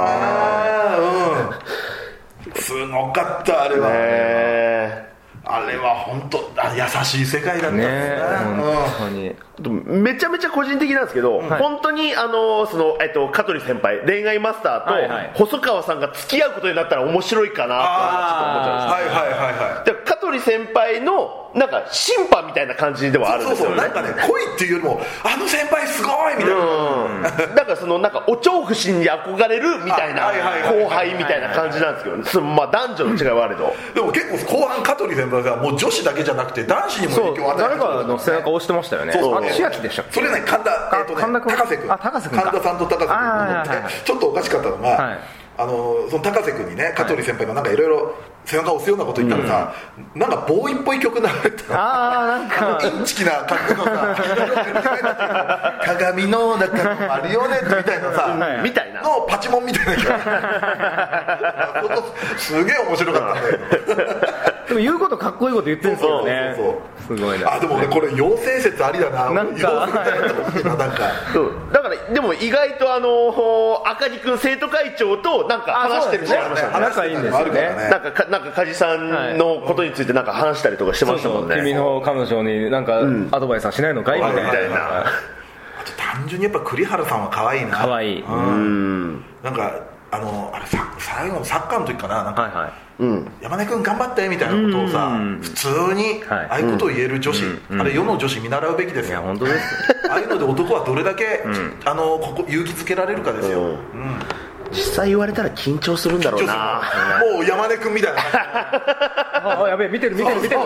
ったな、うん、すごかったあれは、ね、あれは本当優しい世界だったんですね、本当に。 めちゃめちゃ個人的なんですけど、はい、本当にあのその、えっと、香取先輩恋愛マスターと細川さんが付き合うことになったら面白いかなと思っちゃうんですよ。はいはいはいはい。で香取先輩のなんか審判みたいな感じではあるんですよね。 そうそうそう、なんかね恋っていうよりもあの先輩すごいみたいな、 うん、だからそのなんかお調布市に憧れるみたいな後輩みたいな感じなんですけど、そのまあ男女の違いはあれど、 でも結構後半香取先輩がもう女子だけじゃなくて男子にも影響を与える、 誰かの背中を押してましたよね。そうそう、千秋でしたっけ。 それね、神田、えーとね、高瀬君、 高瀬君神田さんと高瀬君が乗って、ちょっとおかしかったのが、はい、あのその高瀬君にね、香取先輩がなんかいろいろ背中を押すようなこと言ったらさ、うん、なんかボーイっぽい曲流れてた、あなんかインチキな感じのさ鏡の中のマリオネットみたいなさ、はい、 みたいなのパチモンみたいな曲すげえ面白かったねでも言うことかっこいいこと言ってるんですよね。そうそうそう、すごいね。 あ、でもね、これ妖精説ありだな。 なんかなんかそうだからでも意外とあの赤木君生徒会長となんか話してるし、 仲いいんですよね。 なんかなんか梶さんのことについてなんか話したりとかしてましたもんね。 そうそう、君の彼女になんかアドバイスはしないのかいみたいな。あと単純にやっぱ栗原さんは可愛いな。 可愛い。うん。 なんかあのあれさ最後のサッカーの時かな、なんか。はいはい。うん、山根君頑張ってみたいなことをさ、普通にああいうことを言える女子、うん、あれ世の女子見習うべきですよ。いや本当ですああいうので男はどれだけ、うん、あのここ勇気づけられるかですよ、うんうん、 実際言われたら緊張するんだろうな。 もう山根君みたいなあやべえ見てる見てる見てる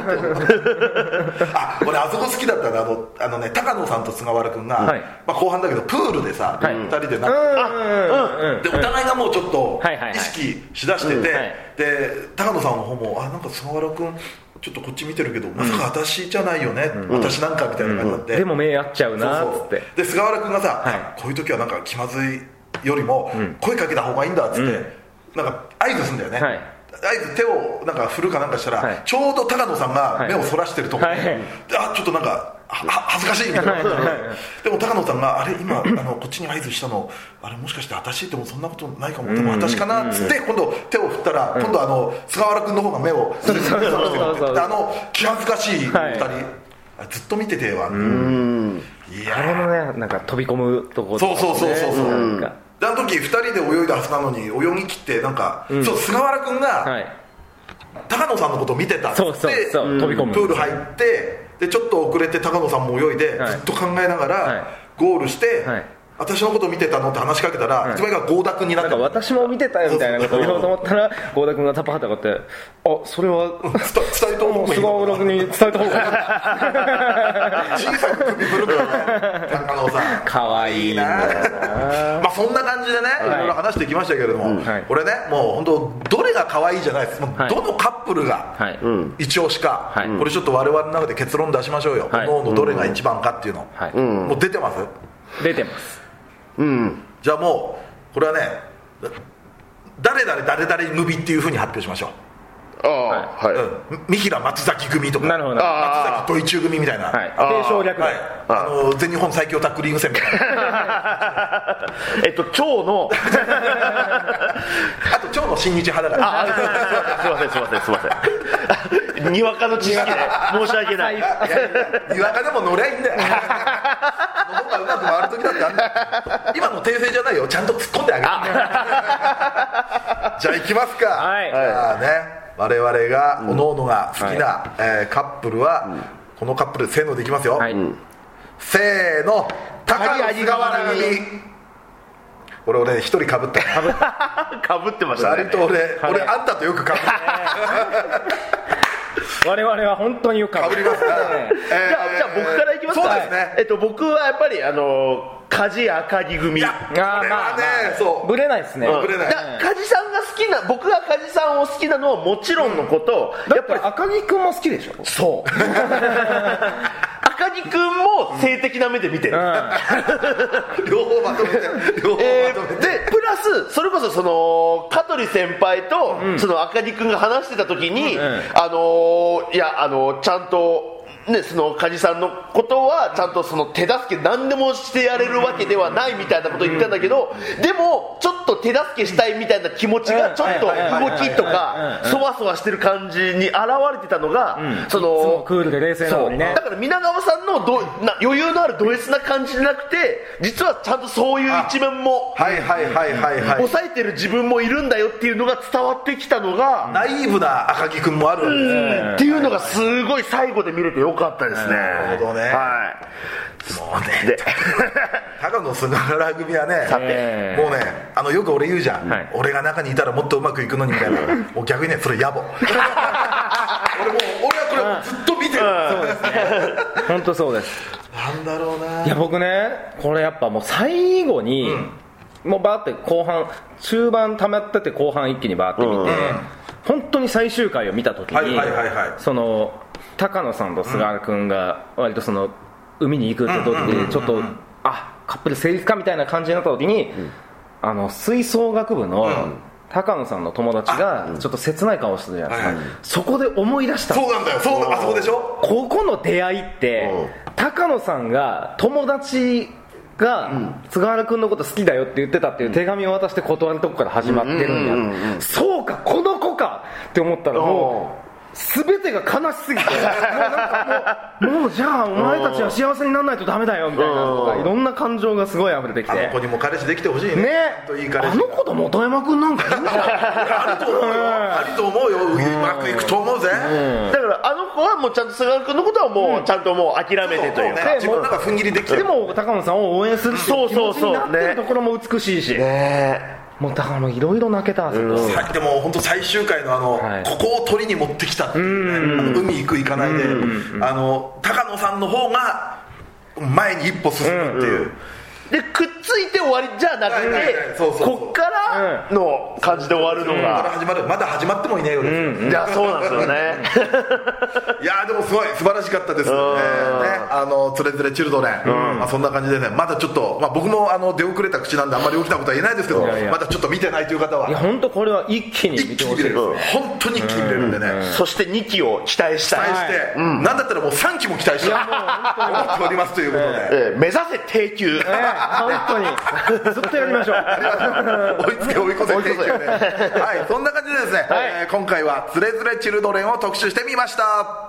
あ俺あそこ好きだったね、あのあのね高野さんと菅原君が、はい、まあ、後半だけどプールでさ、はい、ふたりでなんか、うん、でお互いがもうちょっと意識しだしてて、で高野さんの方もあなんか菅原君ちょっとこっち見てるけど、まさか私じゃないよね、うん、私なんかみたいな感じになって、うん、 でも目合っちゃうなっつって、 で菅原君がさ、はい、こういう時はなんか気まずいよりも声かけた方がいいんだっつって、うん、なんか合図するんだよね、はい、合図手をなんか振るかなんかしたら、はい、ちょうど高野さんが目をそらしてるところで、はい、あちょっとなんか恥ずかしいみたいな、はいはいはい、でも高野さんがあれ今あのこっちに合図したのあれもしかして私ってもそんなことないかも、でも私かなっつって今度手を振ったら、今度あの菅原君の方が目をそらしてるってあの気恥ずかしいふたり、はい、ずっと見ててわ、うん、 いやあれもねなんか飛び込むところとか、ね、 そうそうそうそう、うん、であの時ふたりで泳いだはずなのに泳ぎ切ってなんか、うん、そう菅原君が、はい、高野さんのことを見てたっつって、そうそうそう、飛び込むプール入ってでちょっと遅れて高野さんも泳いで、はい、ずっと考えながら、はい、ゴールして、はい、私のこと見てたのって話しかけたら、はい、一番が合田君になって、 なんか私も見てたよみたいなことを言おうと思ったら合田君がタパハタがってあそれは伝えた方がいい菅原君に伝えた方がいい小さく首振るからね高野さんかわいいなまあそんな感じでね、はい、いろいろ話してきましたけれども、うんはい、これねもう本当どれが可愛いじゃないです、はい、どのカップルが一押しか、はい、これちょっと我々の中で結論出しましょうよ、はい、各々どれが一番かっていうの、はい、もう出てます？ 出てます、 うん、じゃあもうこれはね誰々誰々組っていうふうに発表しましょう。 ああ、はい、 うん、三平松崎組とか、 なるほど、 松崎ドイチュー組みたいな、 はい、継承略、はい、 あの全日本最強タックリング戦みたいなえっと蝶のあと蝶の新日派だからあすいませんすいませんすいませんにわかの知識で申し訳ない。いやにわかでも乗りゃいいんだよ喉がうまく回る時だってあんだよ。今の訂正じゃないよ、ちゃんと突っ込んであげるじゃあ行きますか。 はい、 じゃあね、我々が各々が好きな、うん、えー、カップルは、うん、このカップルせーのでいきますよ、はい、せーの、高野菅原組。俺俺一人かぶったかぶってましたね。 割と俺、俺あんたとよくかぶる我々は本当によくかぶりますから、 えー、じゃあ、じゃあ僕からいきますか。 そうですね、 えっと、僕はやっぱりあの梶赤木組。いや、 これはね、まあ、そうブレないですね、 うん、ブレない。梶さんが好きな、僕が梶さんを好きなのはもちろんのこと、 うん、やっぱり赤木君も好きでしょ。 そう赤木君も性的な目で見てる、うん、 両方まとめて両方まとめて、 えー、でプラスそれこそその香取先輩と、うん、その赤木君が話してた時に、うん、あのー、いやあのー、ちゃんとね、その梶さんのことはちゃんとその手助け何でもしてやれるわけではないみたいなことを言ったんだけど、でもちょっと手助けしたいみたいな気持ちがちょっと動きとかそわそわしてる感じに現れてたのが、そのクールで冷静なのにね。 だから皆川さんのどな余裕のあるド S な感じじゃなくて、実はちゃんとそういう一面も抑えてる自分もいるんだよっていうのが伝わってきたのが、 ナイーブな赤木君もあるわけですねっていうのがすごい最後で見れてよかったですね。 なるほどね、 はい、 もうね高野菅原組はね、えー、もうね、あのよく俺言うじゃん、はい、俺が中にいたらもっとうまくいくのにみたいなもう逆にね、それ野暮俺も俺はこれずっと見てる。 そうですね、本当そうです。 なんだろうな。 いや僕ね、これやっぱもう最後に、うん、もうバーって後半中盤溜まってて後半一気にバーって見て、うん、本当に最終回を見た時に、はいはいはいはい、その高野さんと菅原君が割とその海に行くって時でちょっとあカップル成立かみたいな感じになった時に、うん、あの吹奏楽部の高野さんの友達がちょっと切ない顔してるじゃないですか、うん、そこで思い出した。 そうなんだよ、そう、あそこでしょ。 ここの出会いって高野さんが友達が菅原君のこと好きだよって言ってたっていう手紙を渡して断るとこから始まってるんだ、うん、そうかこの子かって思ったらもう全てが悲しすぎてもうなんかもう、もうじゃあお前たちは幸せにならないとダメだよみたいなとかいろんな感情がすごい溢れてきて、 あの子にも彼氏できてほしいね。 ね、 いい彼氏あの子と本山君なんかいるんじゃんあると思うよ、あると思うよ、うまくいくと思うぜ、うん、 だからあの子はもうちゃんと菅原君のことはもうちゃんともう諦めてというか、 ね、自分なんか踏ん切りできてでも高野さんを応援するっていう気持ちになってるところも美しいし、ね、もうだからいろいろ泣けた、うん、 でも本当最終回のあの、はい、ここを取りに持ってきたっていうね、あの海行く行かないで、あの高野さんの方が前に一歩進むっていう、うんうん、 でくっついて終わりじゃなくてこっからの感じで終わるのが、 ここから始まる、まだ始まってもいないようです、 うんうん、いやそうなんですよねいやでもすごい素晴らしかったですね、あのつれづれチルドレン、うん、まあ、そんな感じでね、まだちょっと、まあ、僕もあの出遅れた口なんであんまり大きなことは言えないですけど、いやいやまだちょっと見てないという方は、 いや本当これは一気に見てほしいです、 うん、本当に一気に見れるんでね、うんうん、 そしてにきを期待したい、 期待して、うん、なんだったらもうさんきも期待したい思っておりますということで、 えー、目指せ低級、えー、本当にずっとやりましょう追いつけ追い越せ低級ねはい、そんな感じでですね、はい、えー、今回はつれづれチルドレンを特集してみました。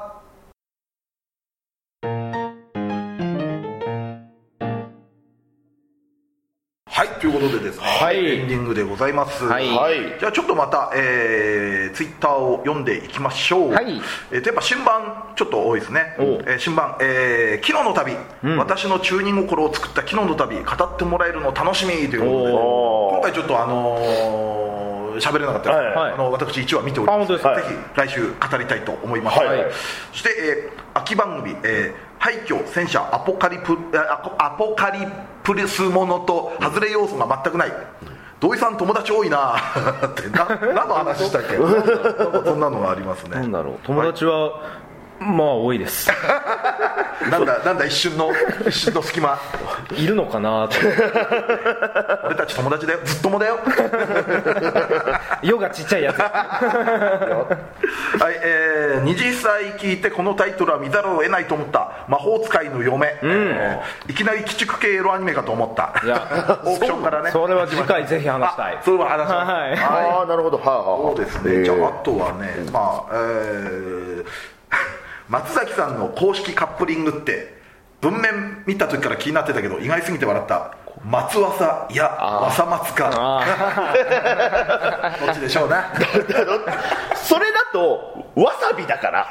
はい、ということでですね、はい、エンディングでございます、はい、じゃあちょっとまた、えー、ツイッターを読んでいきましょう、はい、えー、やっぱ新版ちょっと多いですね、えー、新版、えー、昨日の旅、うん、私の中二心を作った昨日の旅語ってもらえるの楽しみということで、今回ちょっとあのー喋れなかったです、はい、あの私いちわ見ておりますので、はい、ぜひ来週語りたいと思います、はい、そして、えー、秋番組、えー、廃墟戦車アポカリプアポカリプレスものと外れ要素が全くない、土井さん友達多いなってな何の話したっけそんなのがありますね。 なんだろう、友達は、はい、まあ多いですなんだなんだ一瞬の一瞬の隙間いるのかなと俺たち友達だよ、ずっともだよヨがちっちゃいやつはい、えー、にじゅっさい聞いてこのタイトルは見ざるを得ないと思った魔法使いの嫁、うんえー、いきなり鬼畜系エロアニメかと思った。いやオークションからね。 それは次回ぜひ話したい。 それは話したい、はいはい、ああなるほど、はあはあ、そうですね、えー、じゃああとはね、まあえー、松崎さんの公式カップリングって文面見た時から気になってたけど意外すぎて笑った。松わさいやわさ松かどっちでしょうなそれだとわさびだから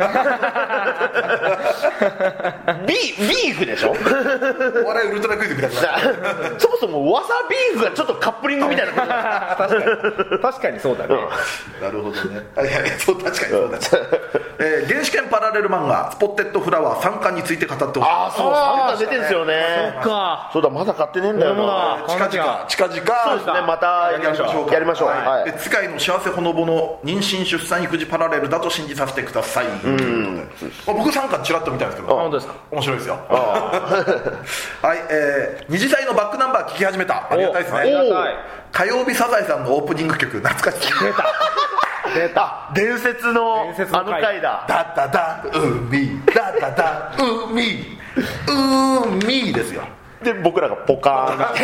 ビ, ビーフでしょお笑いウルトラクイズみたいなそもそもわさビーフがちょっとカップリングみたいな確かに確かにそうだね、 うん、なるほどね。いやいやそう確かにそうだ、ねえー、原始圏パラレル漫画スポッテッドフラワーさんかんについて語ってほしい。 ああそうさんかん出てるんですよね。 そっかそうだまだ買ってねえんだよな。 近々近々 そうですねまたやりましょうやりましょう、 はいはい、次回の幸せほのぼの妊娠出産育児パラレルだと信じさせてください。うんまあ、僕さんかんちらっと見たんですけど本当ですか面白いですよはい、えー、にじさいのバックナンバー聴き始めた。ありがたいですね。 ありがたい。 火曜日サザエさんのオープニング曲懐かしい。 出た出た伝説のあの回だ。 ダダダ海ダダダ海海ですよ。 で僕らがポカーンな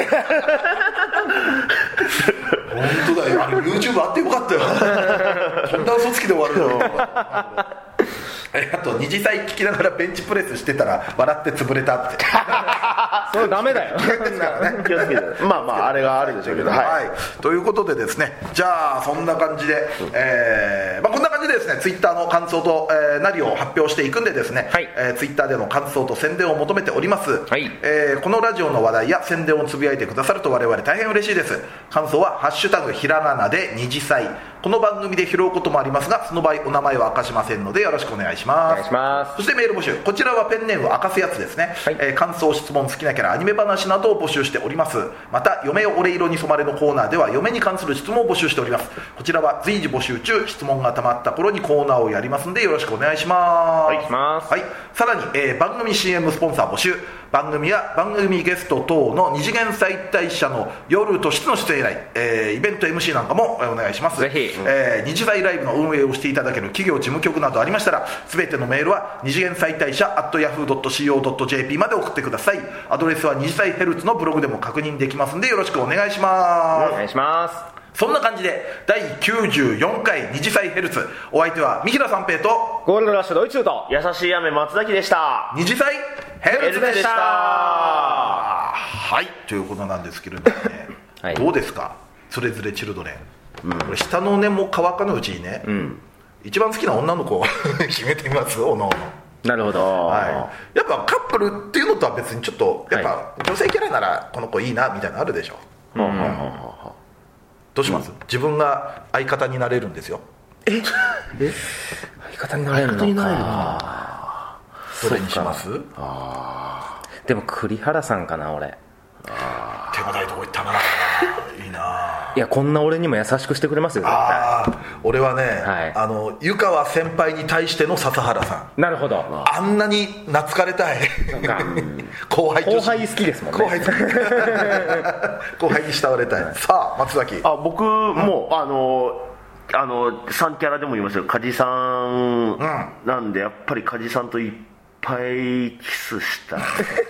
本当だよ。あれ YouTube あってよかったよこんな嘘つきで終わるのあとにじさい聞きながらベンチプレスしてたら笑って潰れたってそれダメだよですからね気をつけてまあまああれがあるでしょうけど、はいはい、ということでですねじゃあそんな感じで、えーまあ、こんな感じでですねツイッターの感想と、えー、なりを発表していくんでですね、はいえー、ツイッターでの感想と宣伝を求めております、はいえー、このラジオの話題や宣伝をつぶやいてくださると我々大変嬉しいです。感想はハッシュタグひらがなでにじさい。この番組で拾うこともありますがその場合お名前は明かしませんのでよろしくお願いします。 お願いします。 そしてメール募集、こちらはペンネーム明かすやつですね、はいえー、感想質問好きなキャラアニメ話などを募集しております。また嫁よ俺色に染まれのコーナーでは嫁に関する質問を募集しております。こちらは随時募集中。質問がたまった頃にコーナーをやりますのでよろしくお願いします。 はい、ますはい、さらに、えー、番組 シーエム スポンサー募集。番組や番組ゲスト等の二次元再退者の夜としての出演依頼、えー、イベント エムシー なんかもお願いします。 ぜひ、 えー、二次祭ライブの運営をしていただける企業事務局などありましたら全てのメールは二次元再退者 アットヤフードットシーオードットジェーピー まで送ってください。アドレスは二次祭ヘルツのブログでも確認できますのでよろしくお願いします。 お願いします。 そんな感じでだいきゅうじゅうよんかい二次祭ヘルツ、お相手は三平三平とゴールドラッシュドイツーと優しい雨松崎でした。 二次祭ヘルツでした。はいということなんですけれどもね、はい、どうですかそれぞれチルドレン、うん、これ下の根も乾かぬうちにね、うん、一番好きな女の子を決めてみますおのおの。 なるほど、 はい、やっぱカップルっていうのとは別にちょっとやっぱ女性キャラならこの子いいなみたいなのあるでしょ、うんうんうん、どうします、うん、自分が相方になれるんですよ。 ええ相方になれるのか。相方になれるのか。 どれにします？ あでも栗原さんかな俺。 あ手堅いとこ行ったないいないやこんな俺にも優しくしてくれますよ絶対。 あ俺はね、はい、あの湯川先輩に対しての笹原さん。なるほど。 あんなに懐かれたい後輩後輩好きですもんね。後輩後輩に慕われたい、はい、さあ松崎。 あ僕も、うん、あのあのさんキャラでも言いましたけど梶さん、うん、なんでやっぱり梶さんといっぱいキスした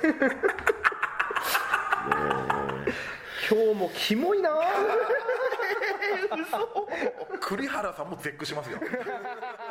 今日もキモいな嘘栗原さんも絶句しますよ